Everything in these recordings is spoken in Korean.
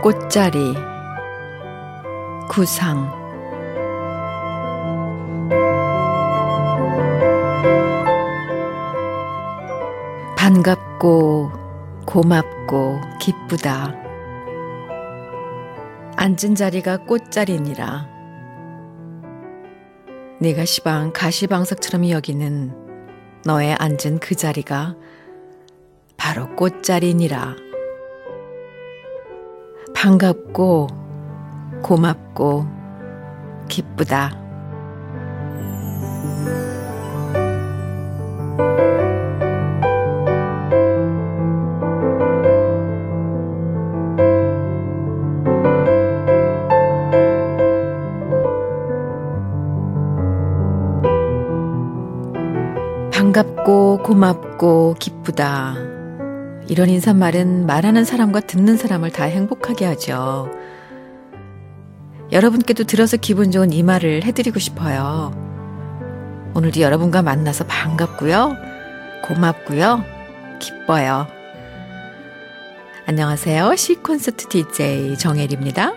꽃자리 구상. 반갑고 고맙고 기쁘다. 앉은 자리가 꽃자리니라. 네가 시방 가시방석처럼 여기는 너의 앉은 그 자리가 바로 꽃자리니라. 반갑고 고맙고 기쁘다. 반갑고 고맙고 기쁘다. 이런 인사말은 말하는 사람과 듣는 사람을 다 행복하게 하죠. 여러분께도 들어서 기분 좋은 이 말을 해드리고 싶어요. 오늘도 여러분과 만나서 반갑고요. 고맙고요. 기뻐요. 안녕하세요. 시콘서트 DJ 정혜리입니다.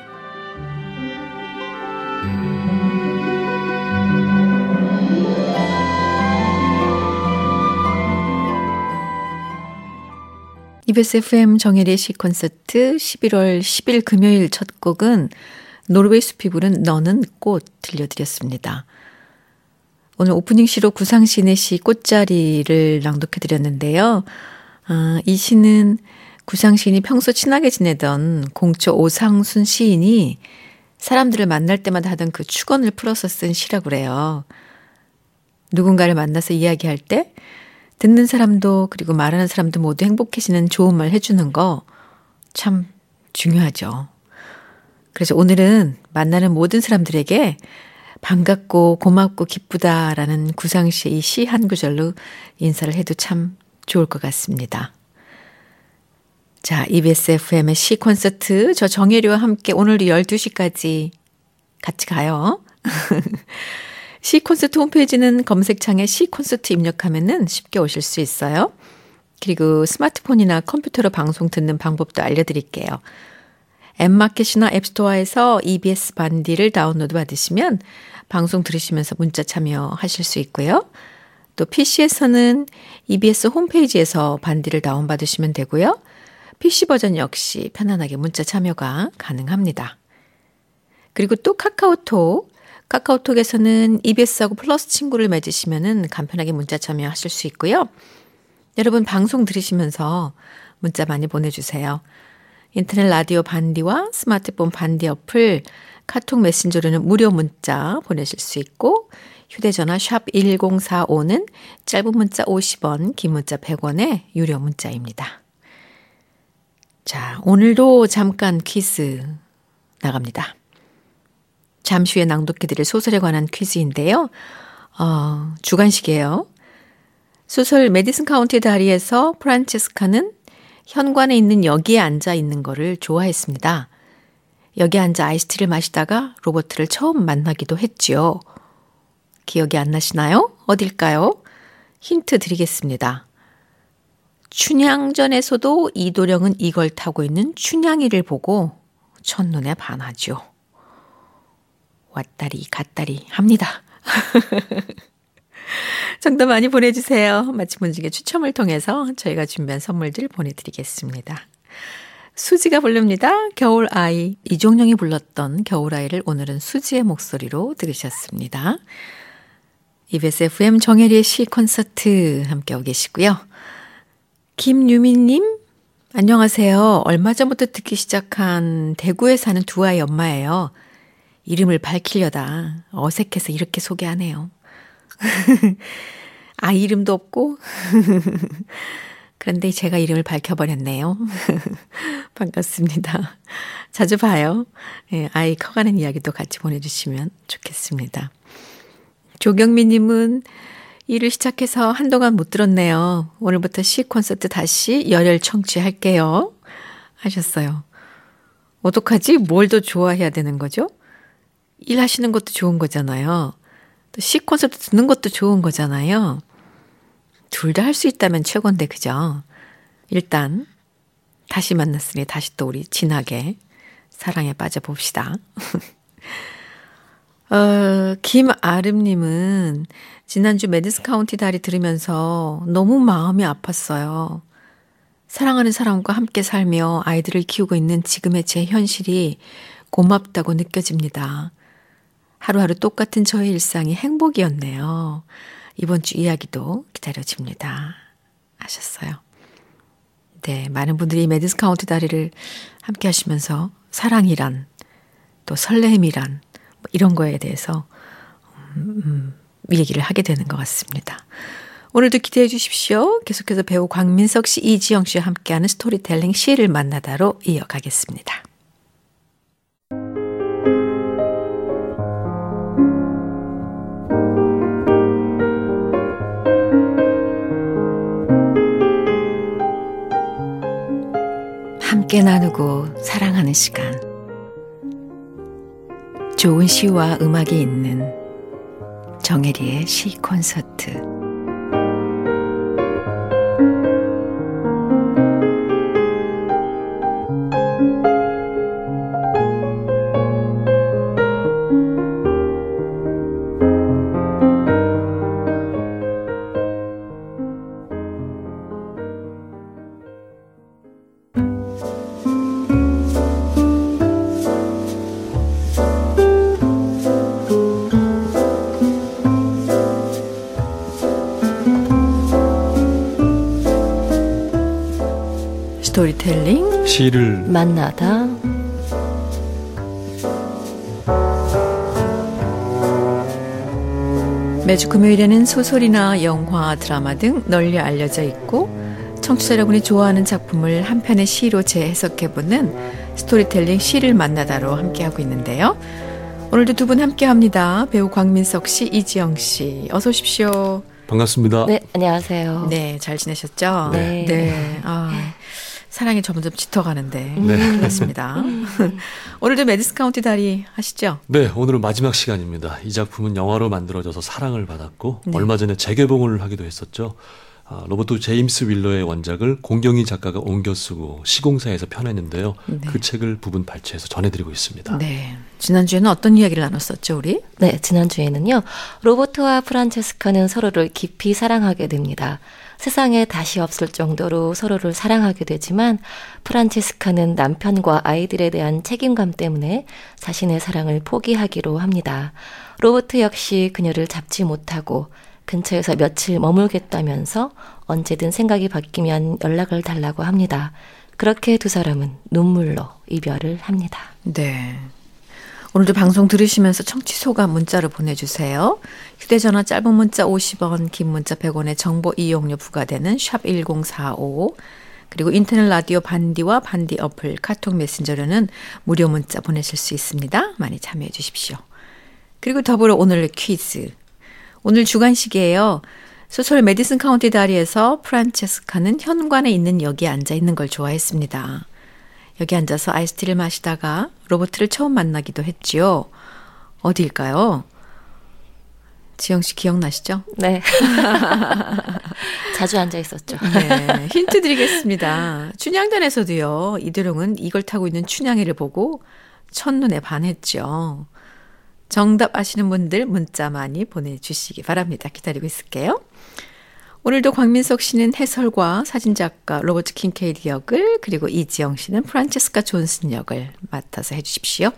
EBS FM 정혜리의 시콘서트 11월 10일 금요일 첫 곡은 노르웨이 숲이 부른 너는 꽃 들려드렸습니다. 오늘 오프닝 시로 구상시인의 시 꽃자리를 낭독해드렸는데요. 이 시는 구상시인이 평소 친하게 지내던 공초 오상순 시인이 사람들을 만날 때마다 하던 그 축언을 풀어서 쓴 시라고 그래요. 누군가를 만나서 이야기할 때 듣는 사람도 그리고 말하는 사람도 모두 행복해지는 좋은 말 해주는 거 참 중요하죠. 그래서 오늘은 만나는 모든 사람들에게 반갑고 고맙고 기쁘다라는 구상시의 이 시 한 구절로 인사를 해도 참 좋을 것 같습니다. 자, EBS FM의 시 콘서트 저 정혜리와 함께 오늘도 12시까지 같이 가요. 시 콘서트 홈페이지는 검색창에 시 콘서트 입력하면은 쉽게 오실 수 있어요. 그리고 스마트폰이나 컴퓨터로 방송 듣는 방법도 알려드릴게요. 앱마켓이나 앱스토어에서 EBS 반디를 다운로드 받으시면 방송 들으시면서 문자 참여하실 수 있고요. 또 PC에서는 EBS 홈페이지에서 반디를 다운받으시면 되고요. PC 버전 역시 편안하게 문자 참여가 가능합니다. 그리고 또 카카오톡에서는 EBS하고 플러스 친구를 맺으시면 간편하게 문자 참여하실 수 있고요. 여러분 방송 들으시면서 문자 많이 보내주세요. 인터넷 라디오 반디와 스마트폰 반디 어플, 카톡 메신저로는 무료 문자 보내실 수 있고 휴대전화 샵 1045는 짧은 문자 50원, 긴 문자 100원의 유료 문자입니다. 자, 오늘도 잠깐 퀴즈 나갑니다. 잠시 후에 낭독해드릴 소설에 관한 퀴즈인데요. 주관식이에요. 소설 메디슨 카운티 다리에서 프란체스카는 현관에 있는 여기에 앉아 있는 거를 좋아했습니다. 여기 앉아 아이스티를 마시다가 로버트를 처음 만나기도 했지요. 기억이 안 나시나요? 어딜까요? 힌트 드리겠습니다. 춘향전에서도 이도령은 이걸 타고 있는 춘향이를 보고 첫눈에 반하죠. 왔다리 갔다리 합니다. 정답 많이 보내주세요. 맞힌 분 중에 추첨을 통해서 저희가 준비한 선물들 보내드리겠습니다. 수지가 부릅니다. 겨울아이. 이종영이 불렀던 겨울아이를 오늘은 수지의 목소리로 들으셨습니다. EBS FM 정혜리의 시 콘서트 함께하고 계시고요. 김유미님 안녕하세요. 얼마 전부터 듣기 시작한 대구에 사는 두 아이 엄마예요. 이름을 밝히려다 어색해서 이렇게 소개하네요. 아이 이름도 없고 그런데 제가 이름을 밝혀버렸네요. 반갑습니다. 자주 봐요. 아이 커가는 이야기도 같이 보내주시면 좋겠습니다. 조경미님은 일을 시작해서 한동안 못 들었네요. 오늘부터 시 콘서트 다시 열혈 청취할게요. 하셨어요. 어떡하지? 뭘 더 좋아해야 되는 거죠? 일하시는 것도 좋은 거잖아요. 또 시 콘서트 듣는 것도 좋은 거잖아요. 둘 다 할 수 있다면 최고인데 그죠? 일단 다시 만났으니 다시 또 우리 진하게 사랑에 빠져봅시다. 김아름님은 지난주 매디슨 카운티 다리 들으면서 너무 마음이 아팠어요. 사랑하는 사람과 함께 살며 아이들을 키우고 있는 지금의 제 현실이 고맙다고 느껴집니다. 하루하루 똑같은 저의 일상이 행복이었네요. 이번 주 이야기도 기다려집니다. 하셨어요. 네, 많은 분들이 매디슨 카운티 다리를 함께 하시면서 사랑이란 또 설렘이란 이런 거에 대해서 얘기를 하게 되는 것 같습니다. 오늘도 기대해 주십시오. 계속해서 배우 광민석 씨, 이지영 씨와 함께하는 스토리텔링 시를 만나다로 이어가겠습니다. 함께 나누고 사랑하는 시간. 좋은 시와 음악이 있는 정혜리의 시 콘서트. 스토리텔링 시를 만나다. 매주 금요일에는 소설이나 영화, 드라마 등 널리 알려져 있고 청취자 여러분이 좋아하는 작품을 한 편의 시로 재해석해보는 스토리텔링 시를 만나다로 함께하고 있는데요. 오늘도 두 분 함께합니다. 배우 광민석 씨, 이지영 씨. 어서 오십시오. 반갑습니다. 네, 안녕하세요. 네, 잘 지내셨죠? 네. 네. 사랑이 점점 짙어가는데. 네. 그렇습니다. 오늘도 매디슨 카운티 다리 하시죠? 네, 오늘은 마지막 시간입니다. 이 작품은 영화로 만들어져서 사랑을 받았고 네. 얼마 전에 재개봉을 하기도 했었죠. 로버트 제임스 윌러의 원작을 공경희 작가가 옮겨 쓰고 시공사에서 펴냈는데요. 네. 그 책을 부분 발췌해서 전해드리고 있습니다. 네. 지난주에는 어떤 이야기를 나눴었죠, 우리? 네, 지난주에는요. 로버트와 프란체스카는 서로를 깊이 사랑하게 됩니다. 세상에 다시 없을 정도로 서로를 사랑하게 되지만 프란체스카는 남편과 아이들에 대한 책임감 때문에 자신의 사랑을 포기하기로 합니다. 로버트 역시 그녀를 잡지 못하고 근처에서 며칠 머물겠다면서 언제든 생각이 바뀌면 연락을 달라고 합니다. 그렇게 두 사람은 눈물로 이별을 합니다. 네. 오늘도 방송 들으시면서 청취 소감 문자로 보내주세요. 휴대전화 짧은 문자 50원, 긴 문자 100원의 정보 이용료 부과되는 샵 1045 그리고 인터넷 라디오 반디와 반디 어플 카톡 메신저로는 무료 문자 보내실 수 있습니다. 많이 참여해 주십시오. 그리고 더불어 오늘 퀴즈. 오늘 주간식이에요. 소설 매디슨 카운티 다리에서 프란체스카는 현관에 있는 역에 앉아 있는 걸 좋아했습니다. 여기 앉아서 아이스티를 마시다가 로버트를 처음 만나기도 했지요. 어디일까요? 지영 씨 기억나시죠? 네. 자주 앉아 있었죠. 네, 힌트 드리겠습니다. 춘향전에서도요. 이도령은 이걸 타고 있는 춘향이를 보고 첫눈에 반했죠. 정답 아시는 분들 문자 많이 보내주시기 바랍니다. 기다리고 있을게요. 오늘도 광민석 씨는 해설과 사진작가 로버트 킹케이드 역을 그리고 이지영 씨는 프란체스카 존슨 역을 맡아서 해주십시오.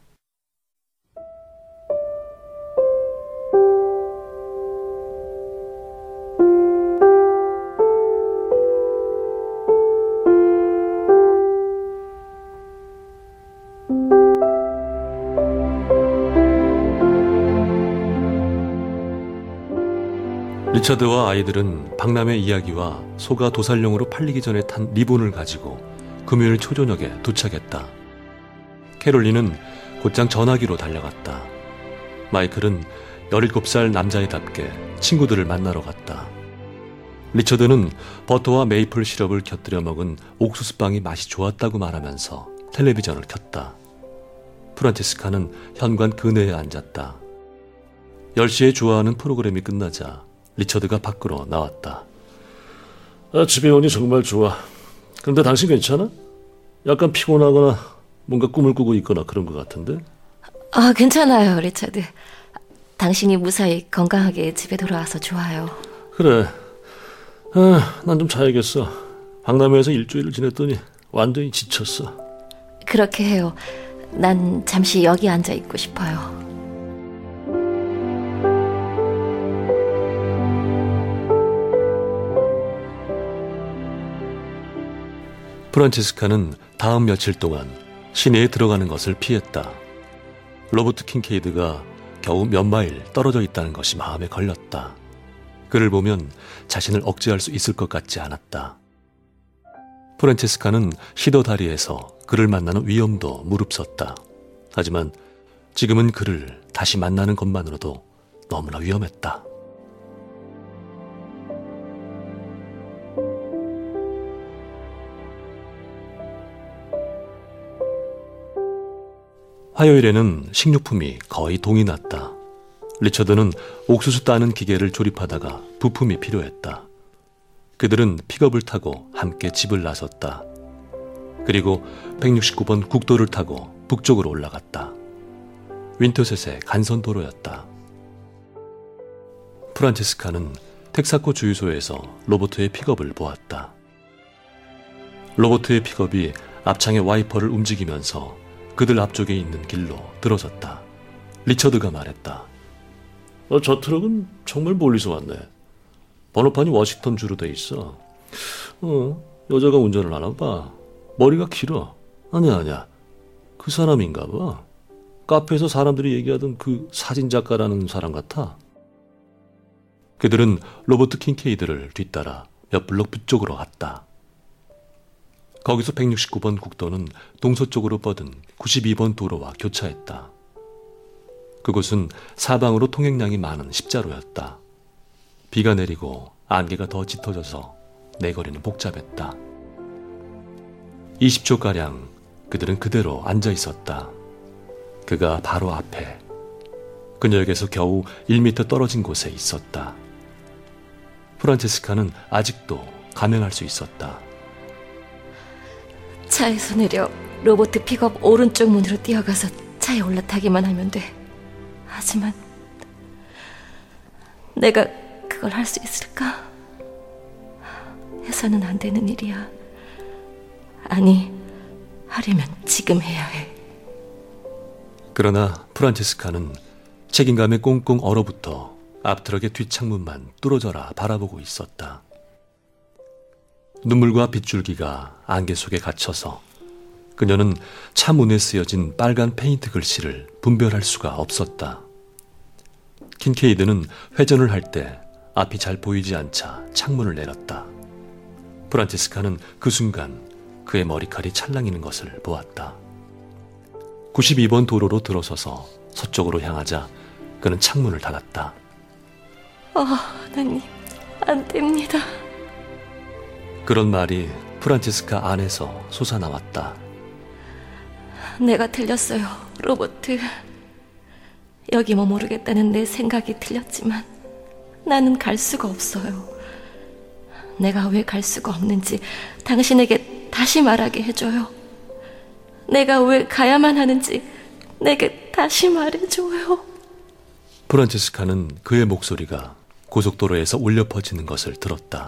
리처드와 아이들은 박람회 이야기와 소가 도살용으로 팔리기 전에 탄 리본을 가지고 금요일 초저녁에 도착했다. 캐롤린은 곧장 전화기로 달려갔다. 마이클은 17살 남자애답게 친구들을 만나러 갔다. 리처드는 버터와 메이플 시럽을 곁들여 먹은 옥수수빵이 맛이 좋았다고 말하면서 텔레비전을 켰다. 프란체스카는 현관 그네에 앉았다. 10시에 좋아하는 프로그램이 끝나자 리처드가 밖으로 나왔다. 집에 오니 정말 좋아. 그런데 당신 괜찮아? 약간 피곤하거나 뭔가 꿈을 꾸고 있거나 그런 것 같은데? 괜찮아요, 리차드. 당신이 무사히 건강하게 집에 돌아와서 좋아요. 그래. 난 좀 자야겠어. 박람회에서 일주일을 지냈더니 완전히 지쳤어. 그렇게 해요. 난 잠시 여기 앉아 있고 싶어요. 프란체스카는 다음 며칠 동안 시내에 들어가는 것을 피했다. 로버트 킹케이드가 겨우 몇 마일 떨어져 있다는 것이 마음에 걸렸다. 그를 보면 자신을 억제할 수 있을 것 같지 않았다. 프란체스카는 시도 다리에서 그를 만나는 위험도 무릅썼다. 하지만 지금은 그를 다시 만나는 것만으로도 너무나 위험했다. 화요일에는 식료품이 거의 동이 났다. 리처드는 옥수수 따는 기계를 조립하다가 부품이 필요했다. 그들은 픽업을 타고 함께 집을 나섰다. 그리고 169번 국도를 타고 북쪽으로 올라갔다. 윈터셋의 간선도로였다. 프란체스카는 텍사코 주유소에서 로버트의 픽업을 보았다. 로버트의 픽업이 앞창의 와이퍼를 움직이면서 그들 앞쪽에 있는 길로 들어섰다. 리처드가 말했다. 저 트럭은 정말 멀리서 왔네. 번호판이 워싱턴 주로 돼 있어. 여자가 운전을 하나 봐. 머리가 길어. 아니야. 그 사람인가 봐. 카페에서 사람들이 얘기하던 그 사진작가라는 사람 같아. 그들은 로버트 킹케이드를 뒤따라 몇 블록 북쪽으로 갔다. 거기서 169번 국도는 동서쪽으로 뻗은 92번 도로와 교차했다. 그곳은 사방으로 통행량이 많은 십자로였다. 비가 내리고 안개가 더 짙어져서 내거리는 복잡했다. 20초가량 그들은 그대로 앉아 있었다. 그가 바로 앞에, 그녀에게서 겨우 1m 떨어진 곳에 있었다. 프란체스카는 아직도 감행할 수 있었다. 차에서 내려 로버트 픽업 오른쪽 문으로 뛰어가서 차에 올라타기만 하면 돼. 하지만 내가 그걸 할 수 있을까? 해서는 안 되는 일이야. 아니, 하려면 지금 해야 해. 그러나 프란체스카는 책임감에 꽁꽁 얼어붙어 앞트럭의 뒷창문만 뚫어져라 바라보고 있었다. 눈물과 빗줄기가 안개 속에 갇혀서 그녀는 차 문에 쓰여진 빨간 페인트 글씨를 분별할 수가 없었다. 킨케이드는 회전을 할 때 앞이 잘 보이지 않자 창문을 내렸다. 프란체스카는 그 순간 그의 머리칼이 찰랑이는 것을 보았다. 92번 도로로 들어서서 서쪽으로 향하자 그는 창문을 닫았다. 하나님, 안 됩니다. 그런 말이 프란체스카 안에서 솟아나왔다. 내가 틀렸어요, 로버트. 여기 머무르겠다는 내 생각이 틀렸지만 나는 갈 수가 없어요. 내가 왜 갈 수가 없는지 당신에게 다시 말하게 해줘요. 내가 왜 가야만 하는지 내게 다시 말해줘요. 프란체스카는 그의 목소리가 고속도로에서 울려 퍼지는 것을 들었다.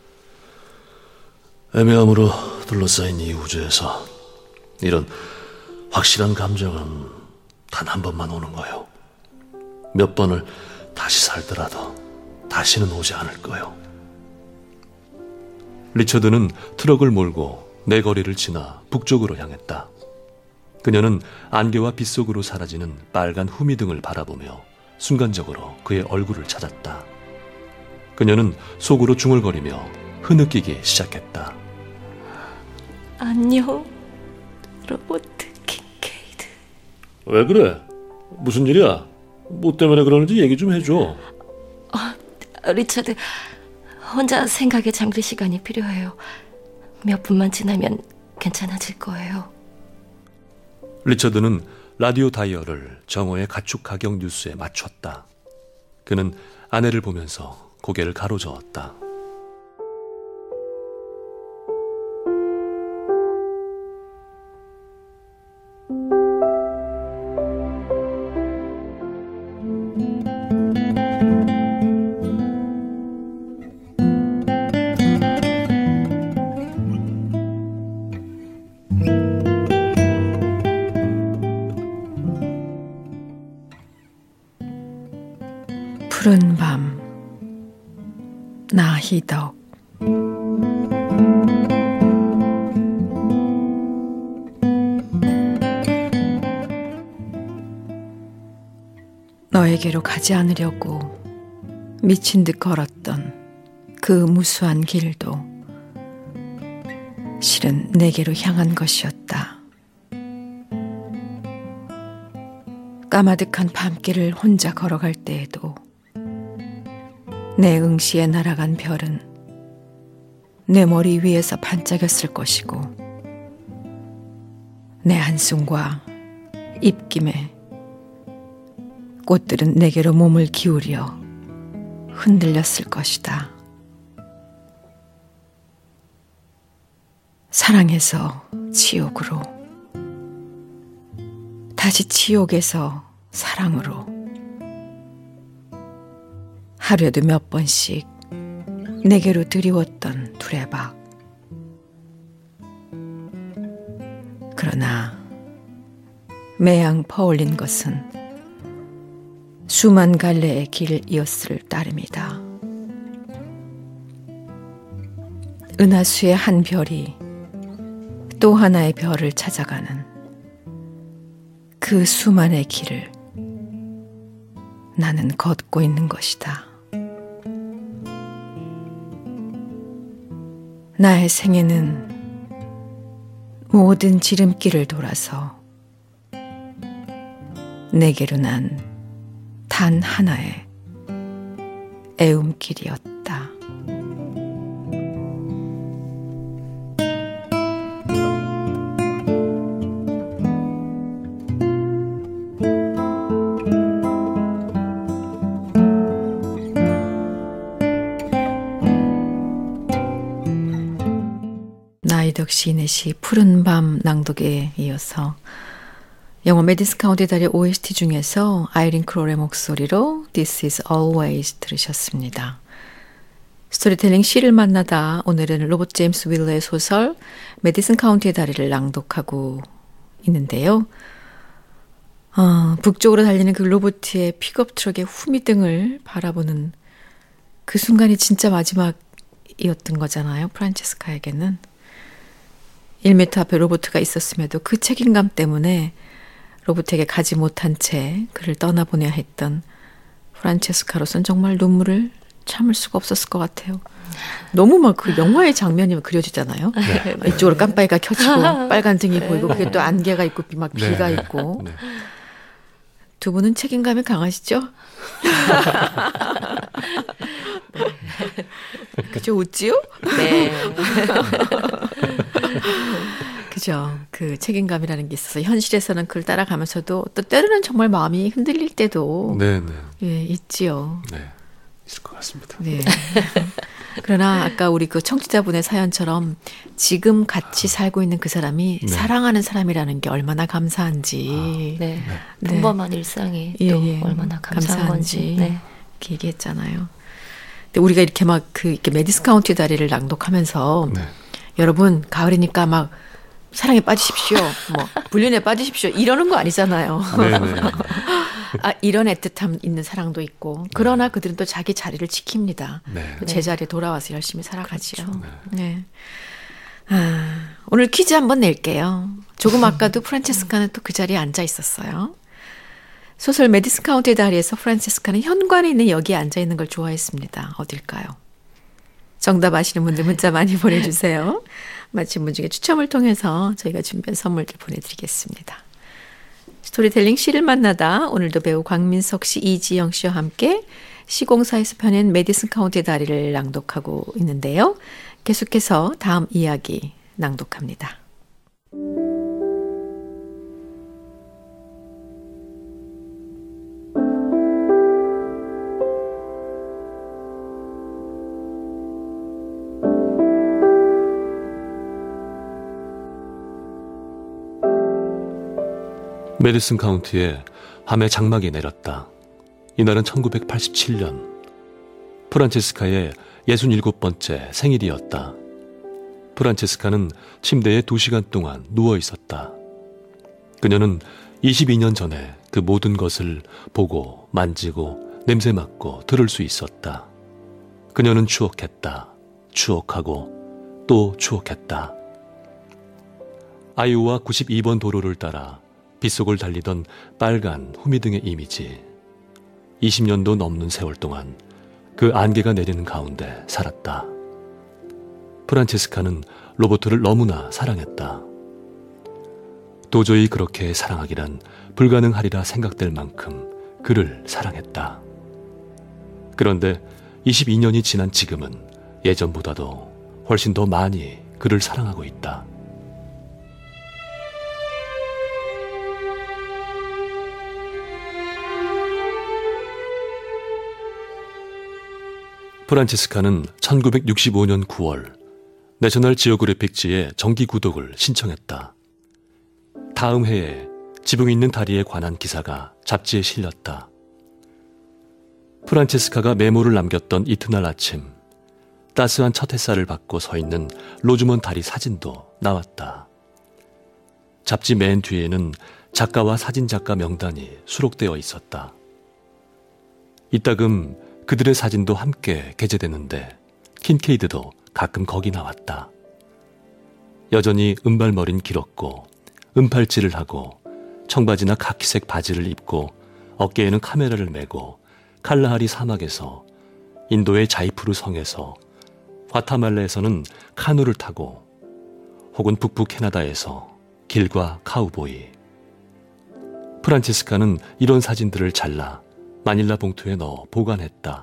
애매함으로 둘러싸인 이 우주에서 이런 확실한 감정은 단 한 번만 오는 거요. 몇 번을 다시 살더라도 다시는 오지 않을 거요. 리처드는 트럭을 몰고 내거리를 지나 북쪽으로 향했다. 그녀는 안개와 빛 속으로 사라지는 빨간 후미등을 바라보며 순간적으로 그의 얼굴을 찾았다. 그녀는 속으로 중얼거리며 흐느끼기 시작했다. 안녕, 로버트 킹케이드. 왜 그래? 무슨 일이야? 뭐 때문에 그러는지 얘기 좀 해줘. 리처드, 혼자 생각에 잠길 시간이 필요해요. 몇 분만 지나면 괜찮아질 거예요. 리처드는 라디오 다이얼을 정오의 가축 가격 뉴스에 맞췄다. 그는 아내를 보면서 고개를 가로저었다. 푸른 밤 나희덕. 너에게로 가지 않으려고 미친 듯 걸었던 그 무수한 길도 실은 내게로 향한 것이었다. 까마득한 밤길을 혼자 걸어갈 때에도 내 응시에 날아간 별은 내 머리 위에서 반짝였을 것이고 내 한숨과 입김에 꽃들은 내게로 몸을 기울여 흔들렸을 것이다. 사랑에서 지옥으로, 다시 지옥에서 사랑으로, 하루에도 몇 번씩 내게로 드리웠던 두레박. 그러나 매양 퍼올린 것은 수만 갈래의 길이었을 따름이다. 은하수의 한 별이 또 하나의 별을 찾아가는 그 수만의 길을 나는 걷고 있는 것이다. 나의 생애는 모든 지름길을 돌아서 내게로 난 단 하나의 애움길이었다. 나희덕 시인의 시 푸른 밤 낭독에 이어서 영화 메디슨 카운티 다리의 OST 중에서 아이린 크롤의 목소리로 This is Always 들으셨습니다. 스토리텔링 시를 만나다 오늘은 로버트 제임스 윌러의 소설 메디슨 카운티의 다리를 낭독하고 있는데요. 북쪽으로 달리는 그 로버트의 픽업 트럭의 후미등을 바라보는 그 순간이 진짜 마지막이었던 거잖아요. 프란체스카에게는. 1m 앞에 로버트가 있었음에도 그 책임감 때문에 로버트에게 가지 못한 채 그를 떠나보내야 했던 프란체스카로서는 정말 눈물을 참을 수가 없었을 것 같아요. 너무 막 그 영화의 장면이 그려지잖아요. 네. 이쪽으로 깜빡이가 켜지고 빨간 등이 보이고 그게 또 안개가 있고 막 비가 네. 있고. 네. 두 분은 책임감이 강하시죠? 그죠? 웃지요? 네. 그죠. 그 책임감이라는 게 있어서 현실에서는 그걸 따라가면서도 또 때로는 정말 마음이 흔들릴 때도 네, 네. 예, 있지요. 네. 있을 것 같습니다. 네. 그러나 아까 우리 그 청취자분의 사연처럼 지금 같이 살고 있는 그 사람이 네. 사랑하는 사람이라는 게 얼마나 감사한지. 네. 네. 평범한 일상이 예, 또 예. 얼마나 감사한 건지. 네. 이렇게 얘기했잖아요. 근데 우리가 이렇게 막 이렇게 메디슨 카운티 다리를 낭독하면서 네. 여러분 가을이니까 막 사랑에 빠지십시오. 뭐 불륜에 빠지십시오. 이러는 거 아니잖아요. 네, 네. 이런 애틋함 있는 사랑도 있고. 그러나 그들은 또 자기 자리를 지킵니다. 네. 또 제자리에 돌아와서 열심히 살아가지요. 그렇죠. 네. 오늘 퀴즈 한번 낼게요. 조금 아까도 프란체스카는 또 그 자리에 앉아 있었어요. 소설 메디슨 카운티 다리에서 프란체스카는 현관에 있는 여기에 앉아 있는 걸 좋아했습니다. 어딜까요? 정답 아시는 분들 문자 많이 보내주세요. 맞힌 분 중에 추첨을 통해서 저희가 준비한 선물들 보내드리겠습니다. 스토리텔링 시를 만나다 오늘도 배우 광민석 씨, 이지영 씨와 함께 시공사에서 펴낸 메디슨 카운티 다리를 낭독하고 있는데요. 계속해서 다음 이야기 낭독합니다. 메디슨 카운티에 함의 장막이 내렸다. 이날은 1987년. 프란체스카의 67번째 생일이었다. 프란체스카는 침대에 2시간 동안 누워 있었다. 그녀는 22년 전에 그 모든 것을 보고 만지고 냄새 맡고 들을 수 있었다. 그녀는 추억했다. 추억하고 또 추억했다. 아이오와 92번 도로를 따라 빗속을 달리던 빨간 후미등의 이미지. 20년도 넘는 세월 동안 그 안개가 내리는 가운데 살았다. 프란체스카는 로버트를 너무나 사랑했다. 도저히 그렇게 사랑하기란 불가능하리라 생각될 만큼 그를 사랑했다. 그런데 22년이 지난 지금은 예전보다도 훨씬 더 많이 그를 사랑하고 있다. 프란체스카는 1965년 9월 내셔널 지오그래픽지에 정기 구독을 신청했다. 다음 해에 지붕 있는 다리에 관한 기사가 잡지에 실렸다. 프란체스카가 메모를 남겼던 이튿날 아침, 따스한 첫 햇살을 받고 서 있는 로즈먼 다리 사진도 나왔다. 잡지 맨 뒤에는 작가와 사진작가 명단이 수록되어 있었다. 이따금 그들의 사진도 함께 게재되는데 킨케이드도 가끔 거기 나왔다. 여전히 은발머리는 길었고 은팔찌를 하고 청바지나 카키색 바지를 입고 어깨에는 카메라를 메고 칼라하리 사막에서 인도의 자이푸르 성에서 과타말라에서는 카누를 타고 혹은 북부 캐나다에서 길과 카우보이. 프란체스카는 이런 사진들을 잘라 마닐라 봉투에 넣어 보관했다.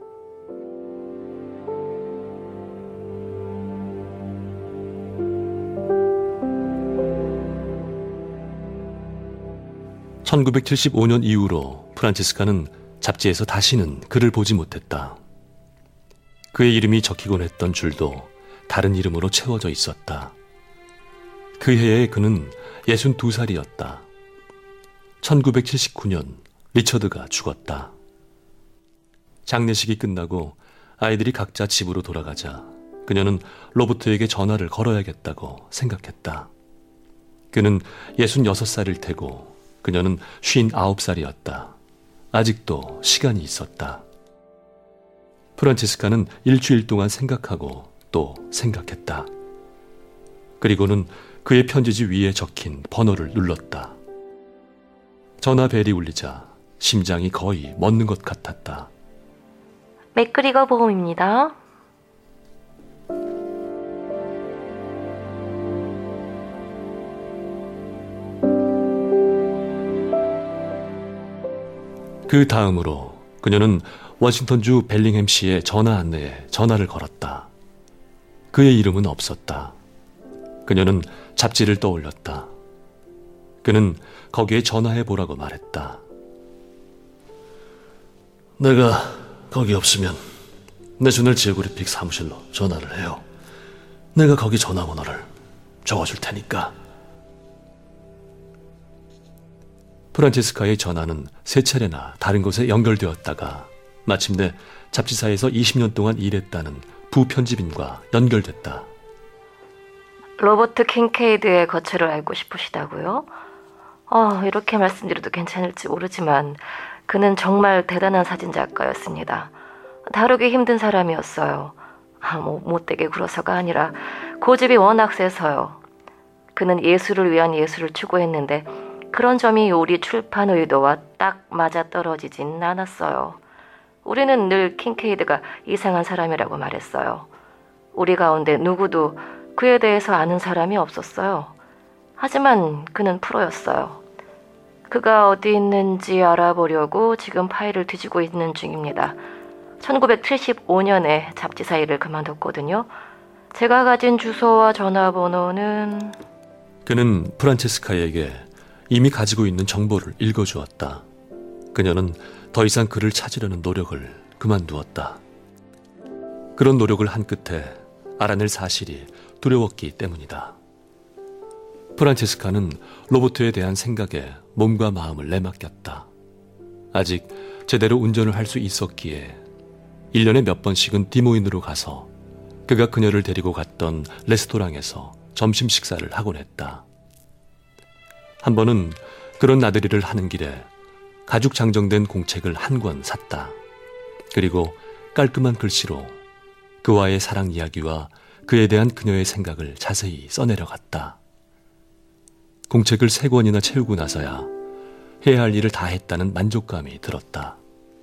(1975년) 이후로 프란체스카는 잡지에서 다시는 그를 보지 못했다. 그의 이름이 적히곤 했던 줄도 다른 이름으로 채워져 있었다. 그 해에 그는 62살이었다. 1979년 리처드가 죽었다. 장례식이 끝나고 아이들이 각자 집으로 돌아가자 그녀는 로버트에게 전화를 걸어야겠다고 생각했다. 그는 66살일 테고 그녀는 59살이었다. 아직도 시간이 있었다. 프란체스카는 일주일 동안 생각하고 또 생각했다. 그리고는 그의 편지지 위에 적힌 번호를 눌렀다. 전화벨이 울리자 심장이 거의 멎는 것 같았다. 맥그리거 보험입니다. 그 다음으로 그녀는 워싱턴주 벨링햄시의 전화 안내에 전화를 걸었다. 그의 이름은 없었다. 그녀는 잡지를 떠올렸다. 그는 거기에 전화해보라고 말했다. 내가 거기 없으면 내셔널 지오그래픽 사무실로 전화를 해요. 내가 거기 전화번호를 적어줄 테니까. 프란체스카의 전화는 세 차례나 다른 곳에 연결되었다가 마침내 잡지사에서 20년 동안 일했다는 부편집인과 연결됐다. 로버트 킨케이드의 거처를 알고 싶으시다고요? 이렇게 말씀드려도 괜찮을지 모르지만 그는 정말 대단한 사진작가였습니다. 다루기 힘든 사람이었어요. 못되게 굴어서가 아니라 고집이 워낙 세서요. 그는 예술을 위한 예술을 추구했는데 그런 점이 우리 출판 의도와 딱 맞아떨어지진 않았어요. 우리는 늘 킨케이드가 이상한 사람이라고 말했어요. 우리 가운데 누구도 그에 대해서 아는 사람이 없었어요. 하지만 그는 프로였어요. 그가 어디 있는지 알아보려고 지금 파일을 뒤지고 있는 중입니다. 1975년에 잡지사 일을 그만뒀거든요. 제가 가진 주소와 전화번호는... 그는 프란체스카에게 이미 가지고 있는 정보를 읽어주었다. 그녀는 더 이상 그를 찾으려는 노력을 그만두었다. 그런 노력을 한 끝에 알아낼 사실이 두려웠기 때문이다. 프란체스카는 로버트에 대한 생각에 몸과 마음을 내맡겼다. 아직 제대로 운전을 할 수 있었기에 1년에 몇 번씩은 디모인으로 가서 그가 그녀를 데리고 갔던 레스토랑에서 점심 식사를 하곤 했다. 한 번은 그런 나들이를 하는 길에 가죽 장정된 공책을 한 권 샀다. 그리고 깔끔한 글씨로 그와의 사랑 이야기와 그에 대한 그녀의 생각을 자세히 써내려갔다. 공책을 3권이나 채우고 나서야 해야 할 일을 다 했다는 만족감이 들었다.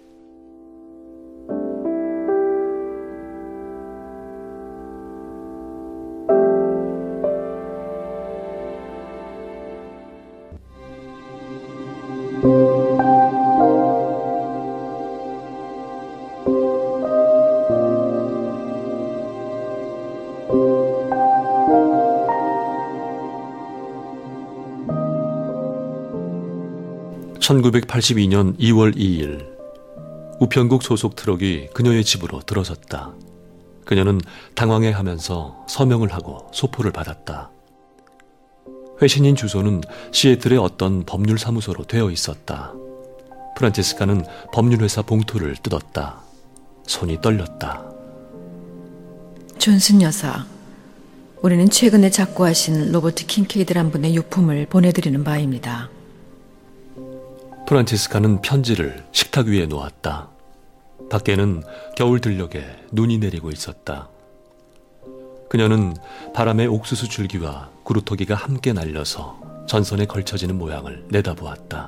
(1982년 2월 2일) 우편국 소속 트럭이 그녀의 집으로 들어섰다. 그녀는 당황해하면서 서명을 하고 소포를 받았다. 회신인 주소는 시애틀의 어떤 법률사무소로 되어 있었다. 프란체스카는 법률회사 봉투를 뜯었다. 손이 떨렸다. 존슨 여사, 우리는 최근에 작고하신 로버트 킹케이드란 분의 유품을 보내드리는 바입니다. 프란체스카는 편지를 식탁 위에 놓았다. 밖에는 겨울 들녘에 눈이 내리고 있었다. 그녀는 바람에 옥수수 줄기와 구루터기가 함께 날려서 전선에 걸쳐지는 모양을 내다보았다.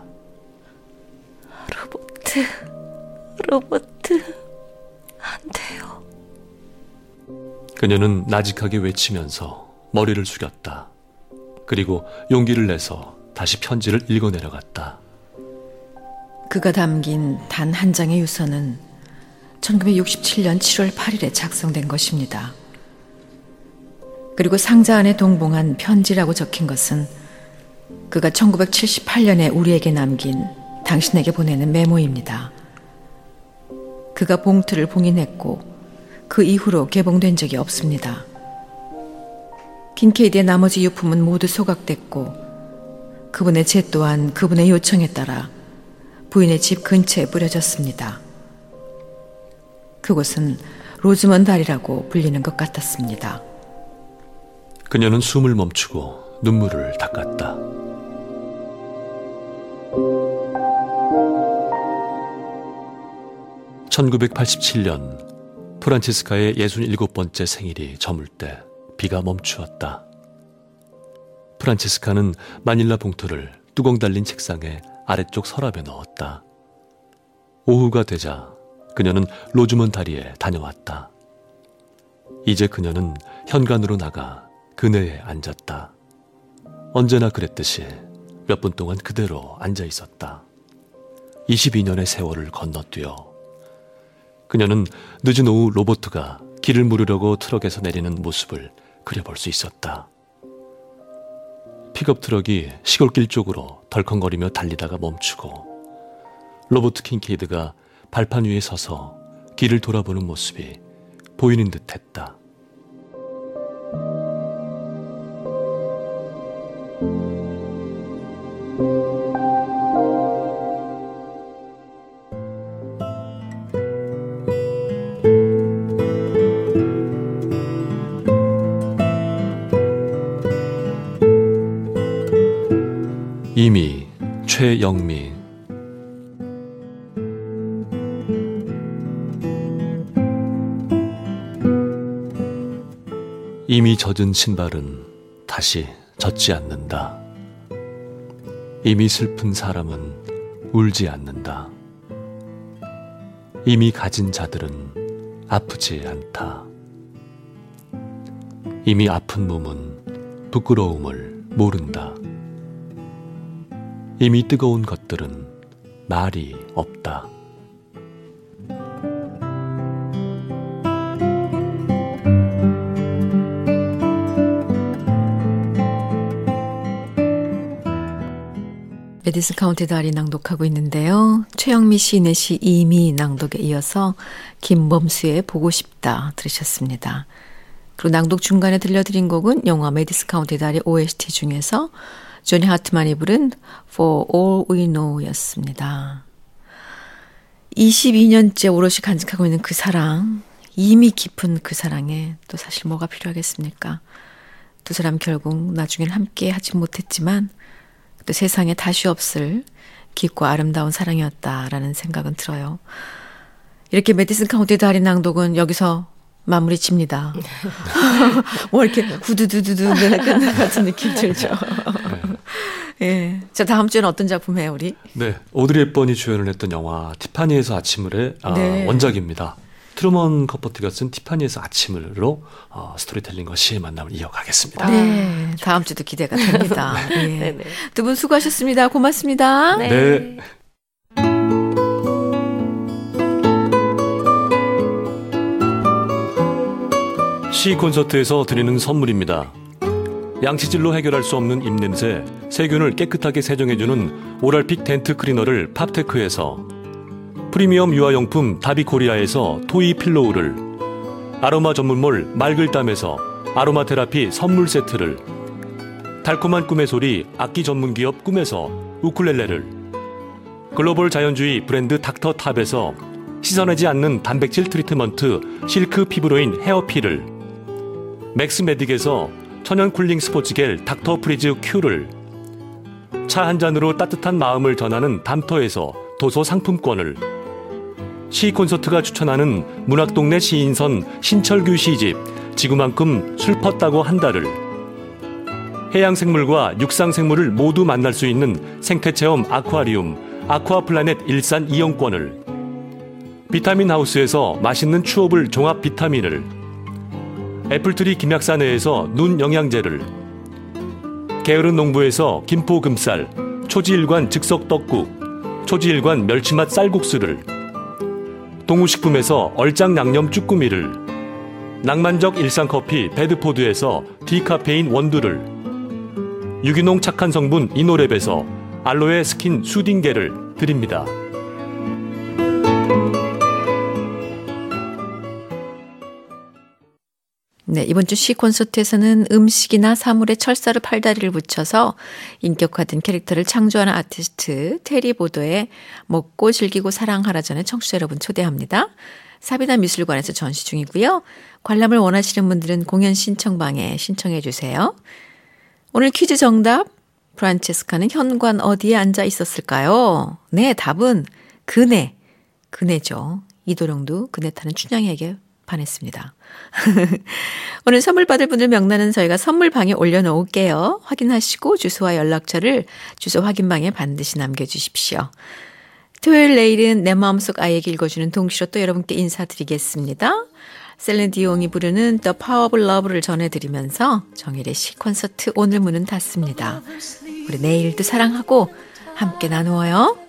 로버트, 안 돼요. 그녀는 나직하게 외치면서 머리를 숙였다. 그리고 용기를 내서 다시 편지를 읽어내려갔다. 그가 담긴 단 한 장의 유서는 1967년 7월 8일에 작성된 것입니다. 그리고 상자 안에 동봉한 편지라고 적힌 것은 그가 1978년에 우리에게 남긴 당신에게 보내는 메모입니다. 그가 봉투를 봉인했고 그 이후로 개봉된 적이 없습니다. 킹케이드의 나머지 유품은 모두 소각됐고 그분의 재 또한 그분의 요청에 따라 부인의 집 근처에 뿌려졌습니다. 그곳은 로즈먼드 다리라고 불리는 것 같았습니다. 그녀는 숨을 멈추고 눈물을 닦았다. (1987년) 프란체스카의 67번째 생일이 저물 때 비가 멈추었다. 프란체스카는 마닐라 봉투를 뚜껑 달린 책상에 아래쪽 서랍에 넣었다. 오후가 되자 그녀는 로즈먼드 다리에 다녀왔다. 이제 그녀는 현관으로 나가 그네에 앉았다. 언제나 그랬듯이 몇 분 동안 그대로 앉아 있었다. 22년의 세월을 건너뛰어 그녀는 늦은 오후 로버트가 길을 물으려고 트럭에서 내리는 모습을 그려볼 수 있었다. 픽업 트럭이 시골길 쪽으로 덜컹거리며 달리다가 멈추고 로버트 킹케이드가 발판 위에 서서 길을 돌아보는 모습이 보이는 듯 했다. 이미 최영미. 이미 젖은 신발은 다시 젖지 않는다. 이미 슬픈 사람은 울지 않는다. 이미 가진 자들은 아프지 않다. 이미 아픈 몸은 부끄러움을 모른다. 이미 뜨거운 것들은 말이 없다. 메디슨 카운티 다리 낭독하고 있는데요. 최영미 시인의 시 이미 낭독에 이어서 김범수의 보고 싶다 들으셨습니다. 그리고 낭독 중간에 들려드린 곡은 영화 메디슨 카운티 다리 OST 중에서 조니 하트만이 부른 For All We Know 였습니다. 22년째 오롯이 간직하고 있는 그 사랑, 이미 깊은 그 사랑에 또 사실 뭐가 필요하겠습니까? 두 사람 결국 나중에는 함께 하지 못했지만 또 세상에 다시 없을 깊고 아름다운 사랑이었다라는 생각은 들어요. 이렇게 메디슨 카운티 달인 낭독은 여기서 마무리 칩니다. 뭐 이렇게 후두두두두 끝날 같은 느낌 들죠. 예. 자, 다음 주에는 어떤 작품 해요, 우리? 네, 오드리 헵번이 주연을 했던 영화 티파니에서 아침을의 네. 원작입니다. 트루먼 커포트가 쓴 티파니에서 아침을로 스토리텔링과 시의 만남을 이어가겠습니다. 네, 다음 주도 기대가 됩니다. 예. 두 분 수고하셨습니다. 고맙습니다. 네. 네. 시 콘서트에서 드리는 선물입니다. 양치질로 해결할 수 없는 입냄새, 세균을 깨끗하게 세정해주는 오랄픽 덴트 클리너를 팝테크에서, 프리미엄 유아용품 다비코리아에서 토이 필로우를, 아로마 전문몰 말글담에서 아로마 테라피 선물 세트를, 달콤한 꿈의 소리 악기 전문기업 꿈에서 우쿨렐레를, 글로벌 자연주의 브랜드 닥터탑에서 씻어내지 않는 단백질 트리트먼트 실크 피부로인 헤어필을, 맥스메딕에서 천연 쿨링 스포츠겔 닥터 프리즈 큐를, 차 한 잔으로 따뜻한 마음을 전하는 담터에서 도서 상품권을, 시 콘서트가 추천하는 문학동네 시인선 신철규 시집 지구만큼 슬펐다고 한 달을, 해양생물과 육상생물을 모두 만날 수 있는 생태체험 아쿠아리움 아쿠아플라넷 일산 이용권을, 비타민 하우스에서 맛있는 추업을 종합 비타민을, 애플트리 김약사 내에서 눈 영양제를, 게으른 농부에서 김포금쌀 초지일관 즉석 떡국 초지일관 멸치맛 쌀국수를, 동우식품에서 얼짱 양념 쭈꾸미를, 낭만적 일상커피 베드포드에서 디카페인 원두를, 유기농 착한 성분 이노랩에서 알로에 스킨 수딩겔을 드립니다. 네, 이번 주 시 콘서트에서는 음식이나 사물에 철사로 팔다리를 붙여서 인격화된 캐릭터를 창조하는 아티스트 테리 보더의 먹고 즐기고 사랑하라전에 청취자 여러분 초대합니다. 사비나 미술관에서 전시 중이고요. 관람을 원하시는 분들은 공연 신청방에 신청해 주세요. 오늘 퀴즈 정답, 프란체스카는 현관 어디에 앉아 있었을까요? 네, 답은 그네죠. 이도령도 그네 타는 춘향에게 반했습니다. 오늘 선물 받을 분들 명단은 저희가 선물방에 올려놓을게요. 확인하시고 주소와 연락처를 주소 확인방에 반드시 남겨주십시오. 토요일 내일은 내 마음속 아이에게 읽어주는 동시로 또 여러분께 인사드리겠습니다. 셀린 디옹이 부르는 The Power of Love를 전해드리면서 정일의 시 콘서트 오늘 문은 닫습니다. 우리 내일도 사랑하고 함께 나누어요.